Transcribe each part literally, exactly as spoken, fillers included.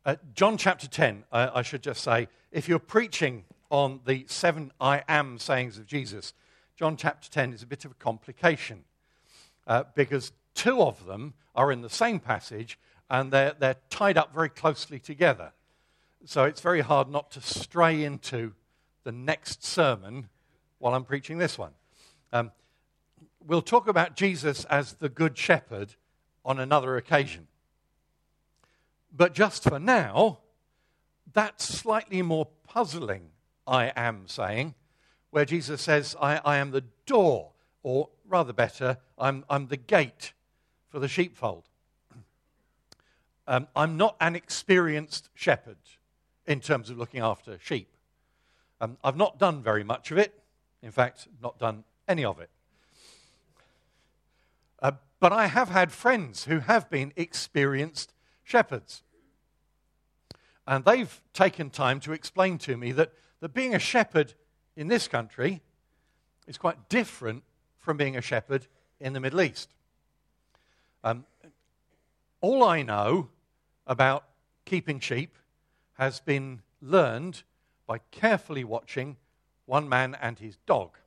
Uh, John chapter ten, uh, I should just say, if you're preaching on the seven I am sayings of Jesus, John chapter ten is a bit of a complication uh, because two of them are in the same passage and they're, they're tied up very closely together. So it's very hard not to stray into the next sermon while I'm preaching this one. Um, we'll talk about Jesus as the Good Shepherd on another occasion. But just for now, that slightly more puzzling I am saying, where Jesus says, I, I am the door, or rather better, I'm, I'm the gate for the sheepfold. Um, I'm not an experienced shepherd in terms of looking after sheep. Um, I've not done very much of it. In fact, not done any of it. Uh, but I have had friends who have been experienced shepherds. And they've taken time to explain to me that, that being a shepherd in this country is quite different from being a shepherd in the Middle East. Um, all I know about keeping sheep has been learned by carefully watching One Man and His Dog.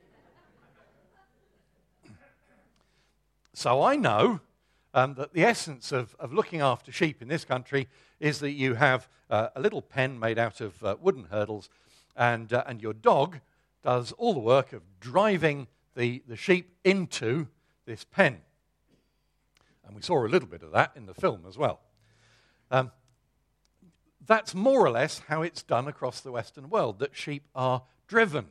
So I know um, that the essence of, of looking after sheep in this country is that you have uh, a little pen made out of uh, wooden hurdles, and uh, and your dog does all the work of driving the, the sheep into this pen. And we saw a little bit of that in the film as well. Um, that's more or less how it's done across the Western world, that sheep are driven.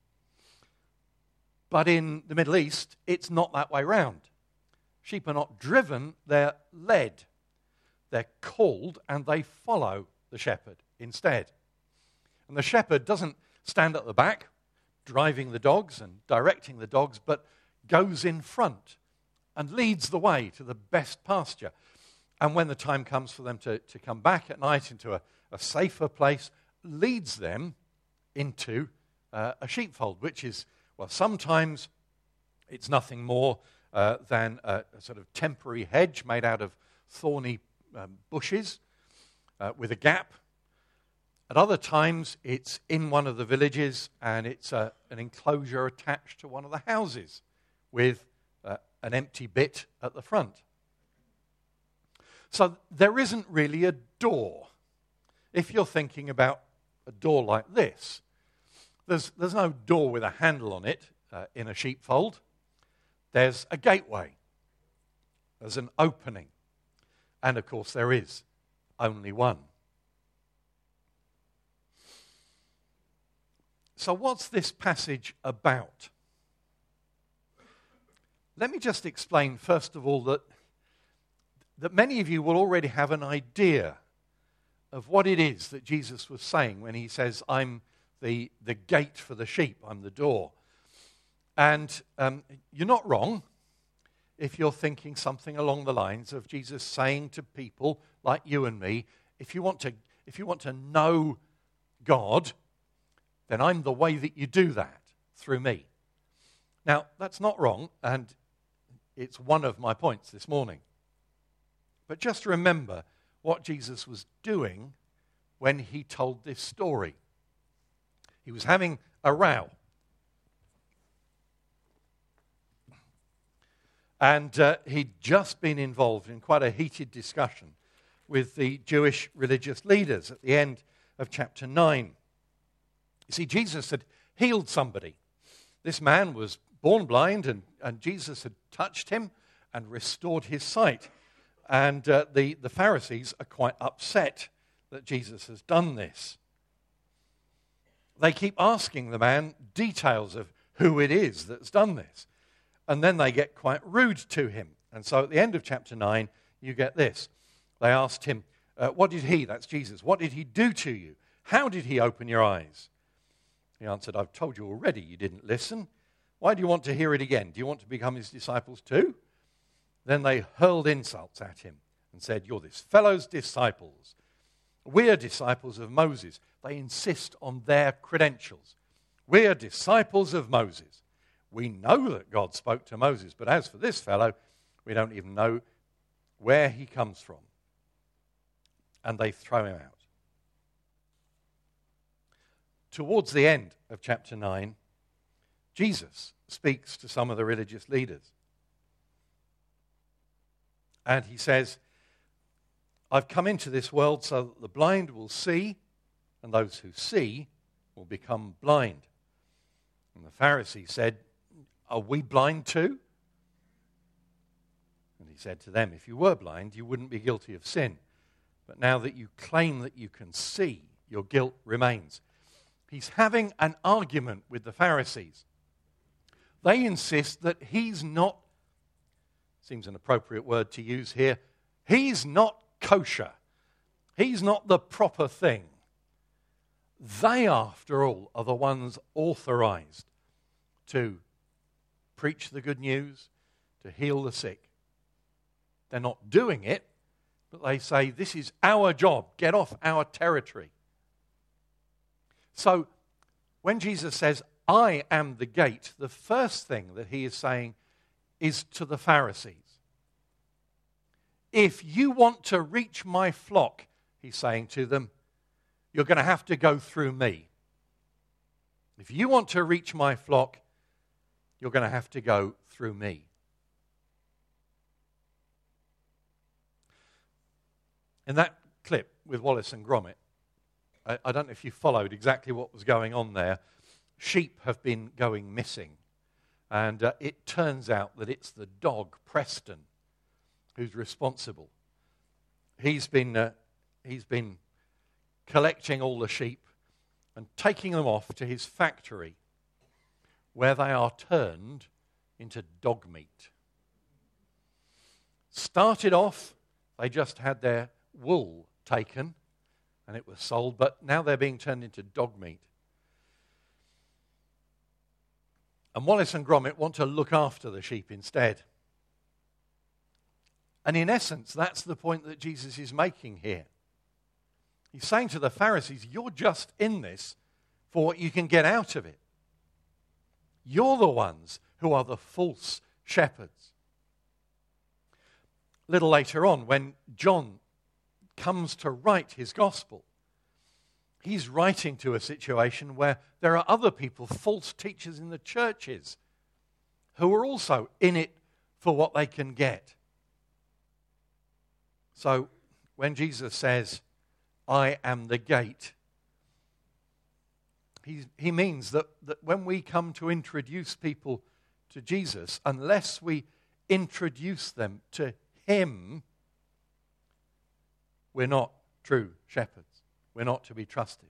But in the Middle East, it's not that way round. Sheep are not driven, they're led. They're called and they follow the shepherd instead. And the shepherd doesn't stand at the back driving the dogs and directing the dogs, but goes in front and leads the way to the best pasture. And when the time comes for them to, to come back at night into a, a safer place, leads them into uh, a sheepfold, which is, well, sometimes it's nothing more uh, than a, a sort of temporary hedge made out of thorny um, bushes uh, with a gap. At other times, it's in one of the villages, and it's uh, an enclosure attached to one of the houses with uh, an empty bit at the front. So there isn't really a door. If you're thinking about a door like this, there's, there's no door with a handle on it uh, in a sheepfold. There's a gateway. There's an opening. And of course, there is only one. So what's this passage about? Let me just explain, first of all, that, that many of you will already have an idea of what it is that Jesus was saying when he says, I'm the, the gate for the sheep, I'm the door. And um, you're not wrong if you're thinking something along the lines of Jesus saying to people like you and me, if you want to, if you want to know God, then I'm the way that you do that, through me. Now, that's not wrong, and it's one of my points this morning. But just remember what Jesus was doing when he told this story. He was having a row. And uh, he'd just been involved in quite a heated discussion with the Jewish religious leaders at the end of chapter nine. You see, Jesus had healed somebody. This man was born blind, and, and Jesus had touched him and restored his sight. And uh, the, the Pharisees are quite upset that Jesus has done this. They keep asking the man details of who it is that's done this. And then they get quite rude to him. And so at the end of chapter nine, you get this. They asked him, uh, what did he, that's Jesus, what did he do to you? How did he open your eyes? He answered, I've told you already, you didn't listen. Why do you want to hear it again? Do you want to become his disciples too? Then they hurled insults at him and said, you're this fellow's disciples. We're disciples of Moses. They insist on their credentials. We're disciples of Moses. We know that God spoke to Moses, but as for this fellow, we don't even know where he comes from. and they throw him out. Towards the end of chapter nine, Jesus speaks to some of the religious leaders. And he says, I've come into this world so that the blind will see, and those who see will become blind. And the Pharisees said, are we blind too? And he said to them, if you were blind, you wouldn't be guilty of sin. But now that you claim that you can see, your guilt remains. He's having an argument with the Pharisees. They insist that he's not, seems an appropriate word to use here, he's not kosher. He's not the proper thing. They, after all, are the ones authorized to preach the good news, to heal the sick. They're not doing it, but they say, this is our job. Get off our territory. So, when Jesus says, I am the gate, the first thing that he is saying is to the Pharisees. If you want to reach my flock, he's saying to them, you're going to have to go through me. If you want to reach my flock, you're going to have to go through me. In that clip with Wallace and Gromit, I, I don't know if you followed exactly what was going on there. Sheep have been going missing. And uh, it turns out that it's the dog, Preston, who's responsible. He's been, uh, he's been collecting all the sheep and taking them off to his factory where they are turned into dog meat. Started off, they just had their wool taken and it was sold, but now they're being turned into dog meat. And Wallace and Gromit want to look after the sheep instead. And in essence, that's the point that Jesus is making here. He's saying to the Pharisees, you're just in this for what you can get out of it. You're the ones who are the false shepherds. A little later on, when John comes to write his gospel, he's writing to a situation where there are other people, false teachers in the churches, who are also in it for what they can get. So when Jesus says, I am the gate, he, he means that, that when we come to introduce people to Jesus, unless we introduce them to him, we're not true shepherds. We're not to be trusted.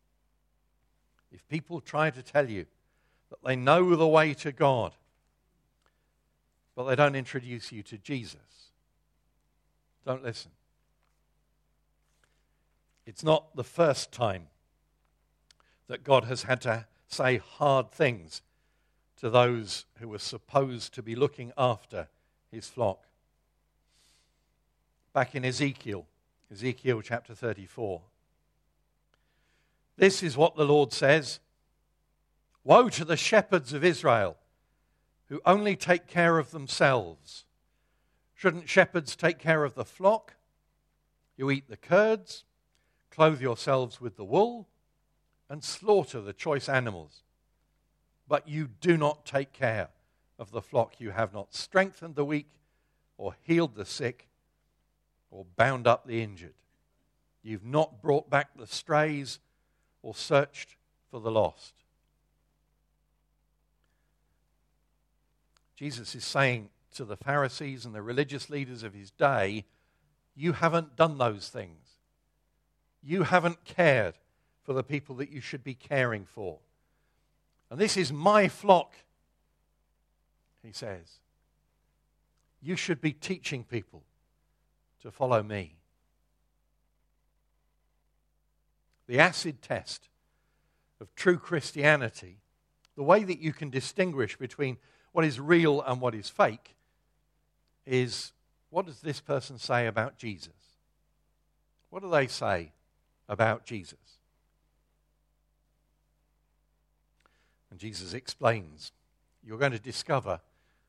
If people try to tell you that they know the way to God, but they don't introduce you to Jesus, don't listen. It's not the first time that God has had to say hard things to those who were supposed to be looking after his flock. Back in Ezekiel, Ezekiel chapter thirty-four. This is what the Lord says. Woe to the shepherds of Israel who only take care of themselves. Shouldn't shepherds take care of the flock? You eat the curds, clothe yourselves with the wool, and slaughter the choice animals. But you do not take care of the flock. You have not strengthened the weak, or healed the sick, or bound up the injured. You've not brought back the strays, or searched for the lost. Jesus is saying to the Pharisees and the religious leaders of his day, you haven't done those things. You haven't cared for the people that you should be caring for. And this is my flock, he says. You should be teaching people to follow me. The acid test of true Christianity, the way that you can distinguish between what is real and what is fake, is what does this person say about Jesus? What do they say about Jesus? And Jesus explains, you're going to discover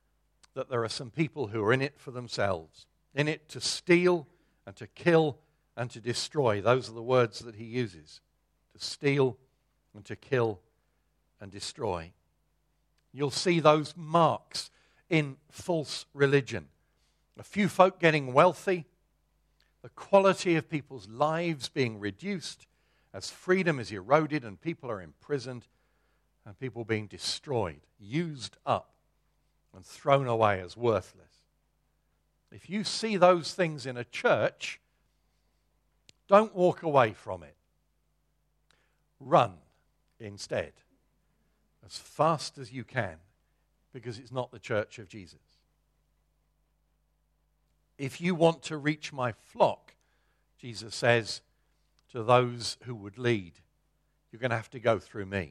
that there are some people who are in it for themselves, in it to steal and to kill and to destroy. Those are the words that he uses. To steal and to kill and destroy. You'll see those marks in false religion. A few folk getting wealthy, the quality of people's lives being reduced as freedom is eroded and people are imprisoned and people being destroyed, used up and thrown away as worthless. If you see those things in a church, don't walk away from it. Run instead, as fast as you can, because it's not the church of Jesus. If you want to reach my flock, Jesus says to those who would lead, you're going to have to go through me.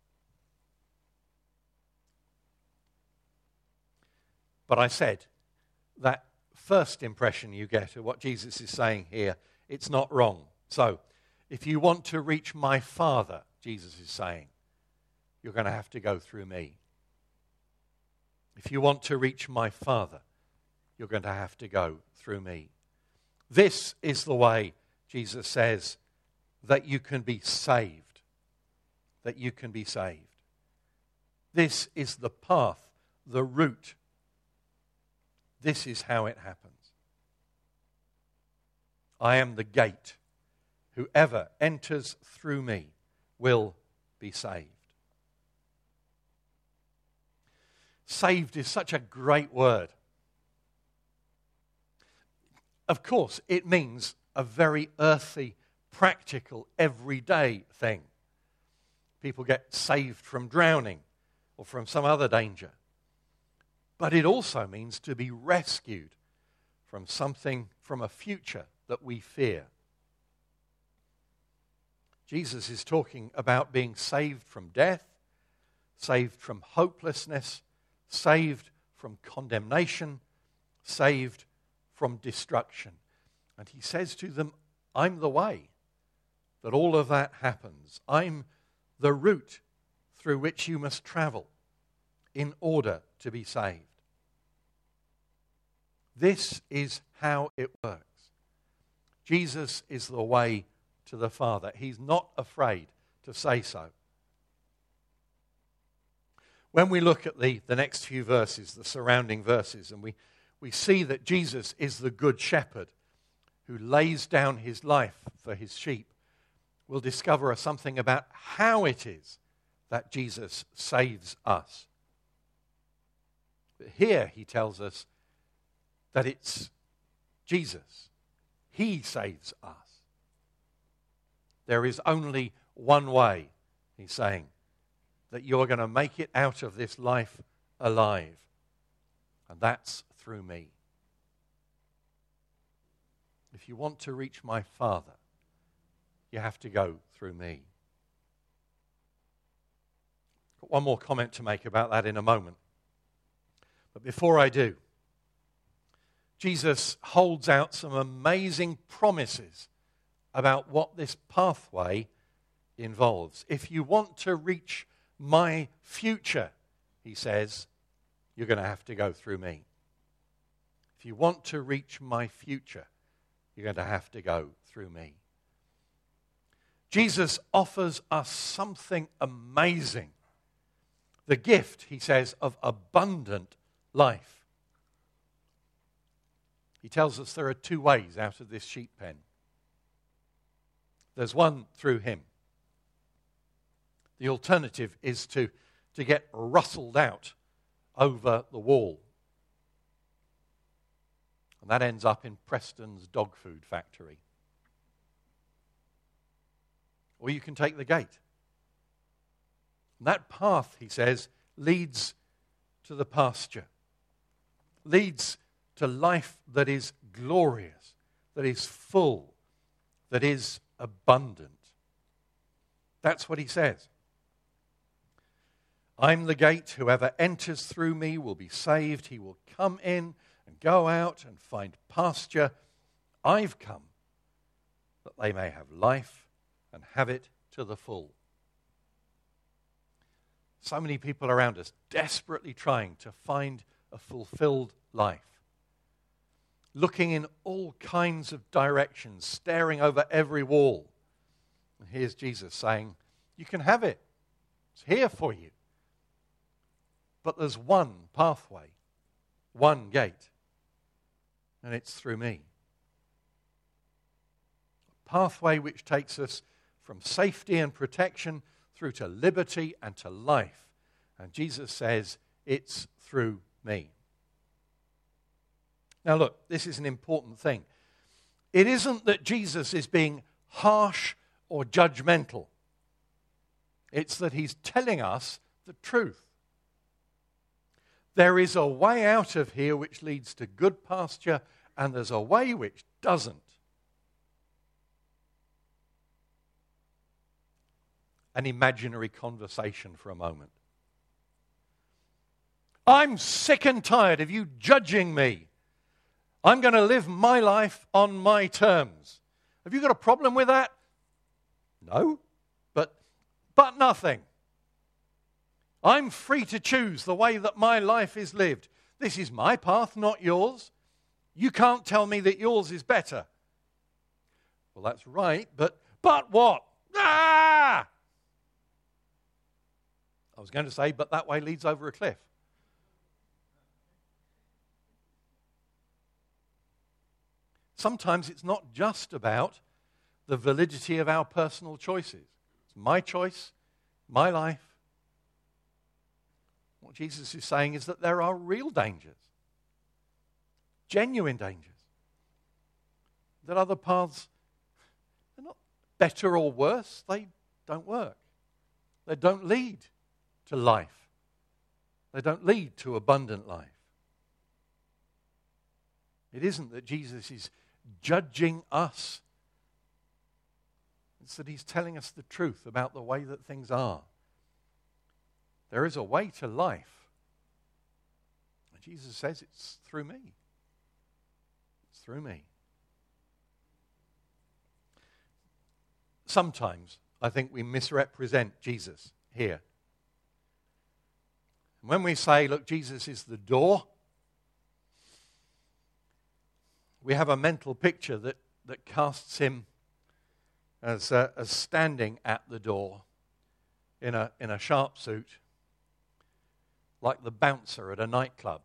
But I said, that first impression you get of what Jesus is saying here, it's not wrong. So, if you want to reach my Father, Jesus is saying, you're going to have to go through me. If you want to reach my Father, you're going to have to go through me. This is the way, Jesus says, that you can be saved. That you can be saved. This is the path, the route. This is how it happens. I am the gate. Whoever enters through me will be saved. Saved is such a great word. Of course, it means a very earthy, practical, everyday thing. People get saved from drowning or from some other danger. But it also means to be rescued from something, from a future that we fear. Jesus is talking about being saved from death, saved from hopelessness, saved from condemnation, saved from destruction. And he says to them, I'm the way that all of that happens. I'm the route through which you must travel in order to be saved. This is how it works. Jesus is the way to the Father. He's not afraid to say so. When we look at the, the next few verses, the surrounding verses, and we, we see that Jesus is the good shepherd who lays down his life for his sheep, we'll discover something about how it is that Jesus saves us. But here he tells us that it's Jesus. He saves us. There is only one way, he's saying, that you're going to make it out of this life alive. And that's through me. If you want to reach my Father, you have to go through me. Got one more comment to make about that in a moment. But before I do, Jesus holds out some amazing promises about what this pathway involves. If you want to reach my future, he says, you're going to have to go through me. If you want to reach my future, you're going to have to go through me. Jesus offers us something amazing. The gift, he says, of abundant life. He tells us there are two ways out of this sheep pen. There's one through him. The alternative is to, to get rustled out over the wall. And that ends up in Preston's dog food factory. Or you can take the gate. And that path, he says, leads to the pasture. Leads to life that is glorious, that is full, that is abundant. That's what he says. I'm the gate. Whoever enters through me will be saved. He will come in and go out and find pasture. I've come that they may have life and have it to the full. So many people around us desperately trying to find a fulfilled life. looking in all kinds of directions, staring over every wall. And here's Jesus saying, you can have it. It's here for you. But there's one pathway, one gate, and it's through me. A pathway which takes us from safety and protection through to liberty and to life. And Jesus says, it's through me. Now look, this is an important thing. It isn't that Jesus is being harsh or judgmental. It's that he's telling us the truth. There is a way out of here which leads to good pasture, and there's a way which doesn't. An imaginary conversation for a moment. I'm sick and tired of you judging me. I'm going to live my life on my terms. Have you got a problem with that? No, but, but nothing. I'm free to choose the way that my life is lived. This is my path, not yours. You can't tell me that yours is better. Well, that's right, but, but what? Ah! I was going to say, but that way leads over a cliff. Sometimes it's not just about the validity of our personal choices. It's my choice, my life. What Jesus is saying is that there are real dangers, genuine dangers, that other paths are not better or worse. They don't work. They don't lead to life. They don't lead to abundant life. It isn't that Jesus is judging us. It's that he's telling us the truth about the way that things are. There is a way to life. And Jesus says it's through me. It's through me. Sometimes I think we misrepresent Jesus here. When we say, look, Jesus is the door, we have a mental picture that, that casts him as, uh, as standing at the door in a, in a sharp suit, like the bouncer at a nightclub,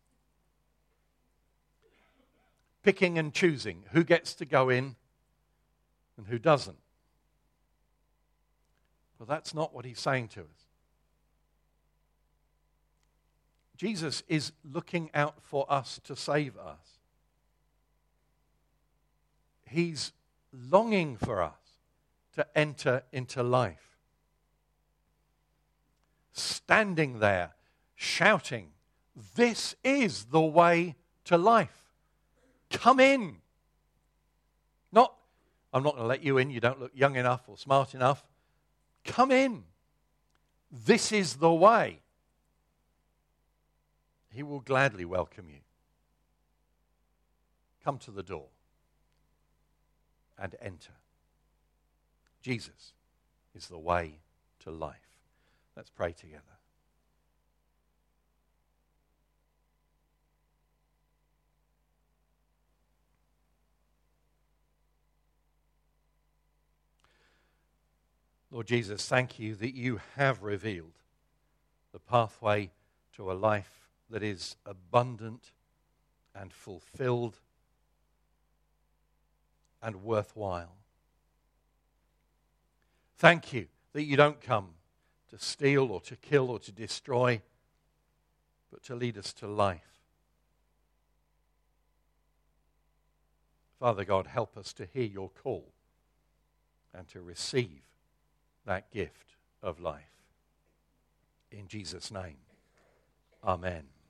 picking and choosing who gets to go in and who doesn't. But that's not what he's saying to us. Jesus is looking out for us to save us. He's longing for us to enter into life. Standing there, shouting, this is the way to life. Come in. Not, I'm not going to let you in, you don't look young enough or smart enough. Come in. This is the way. He will gladly welcome you. Come to the door and enter. Jesus is the way to life. Let's pray together. Lord Jesus, thank you that you have revealed the pathway to a life that is abundant and fulfilled and worthwhile. Thank you that you don't come to steal or to kill or to destroy, but to lead us to life. Father God, help us to hear your call and to receive that gift of life. In Jesus' name, amen.